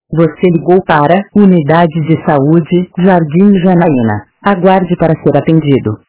Você ligou para Unidade de Saúde, Jardim Janaína. Aguarde para ser atendido.